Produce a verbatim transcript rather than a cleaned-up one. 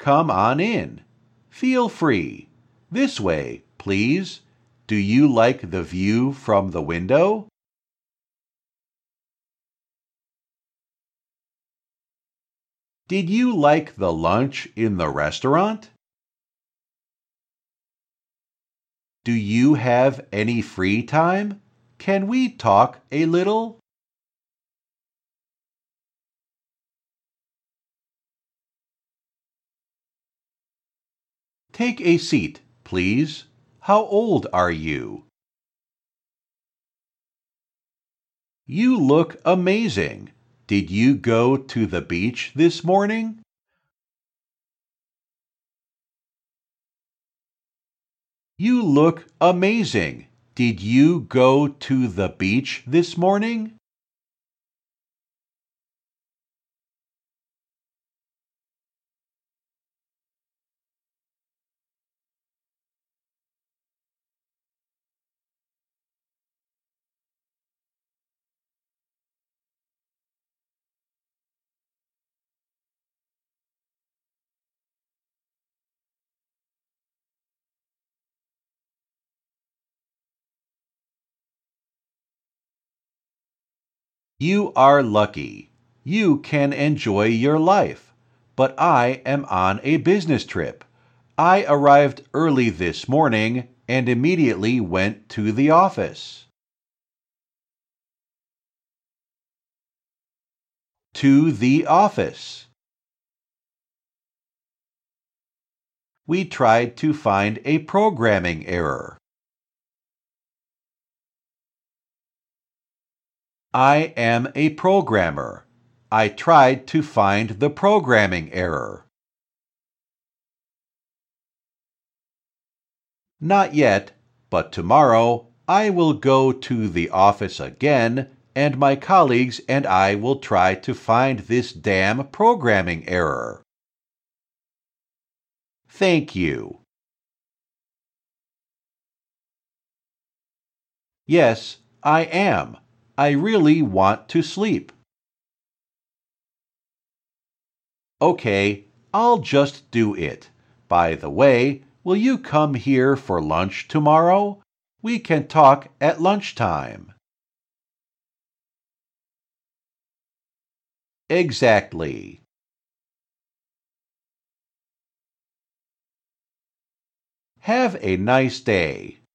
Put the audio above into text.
come on in. Feel free. This way, please. Do you like the view from the window? Did you like the lunch in the restaurant? Do you have any free time? Can we talk a little? Take a seat, please. How old are you? You look amazing. Did you go to the beach this morning? You look amazing. Did you go to the beach this morning? You are lucky. You can enjoy your life. But I am on a business trip. I arrived early this morning and immediately went to the office. To the office. We tried to find a programming error. I am a programmer. I tried to find the programming error. Not yet, but tomorrow I will go to the office again and my colleagues and I will try to find this damn programming error. Thank you. Yes, I am. I really want to sleep. Okay, I'll just do it. By the way, will you come here for lunch tomorrow? We can talk at lunchtime. Exactly. Have a nice day.